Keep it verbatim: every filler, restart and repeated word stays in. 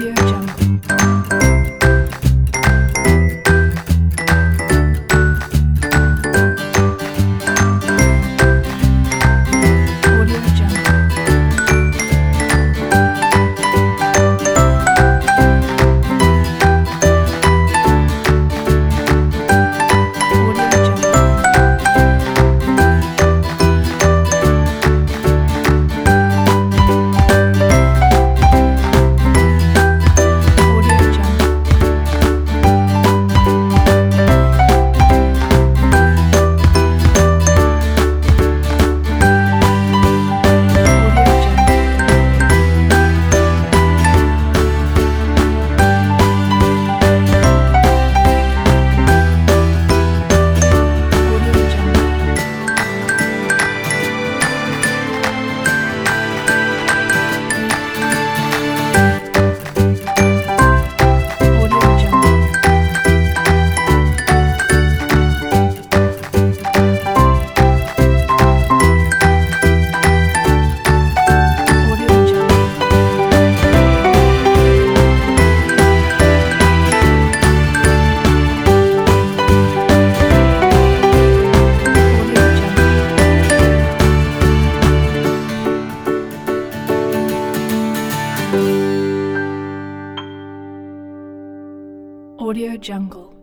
Audio Jungle. Audio Jungle. Audio Jungle. Audio Jungle. Audio Jungle. Audio Jungle. Audio Jungle. Audio Jungle. Audio Jungle. Audio Jungle.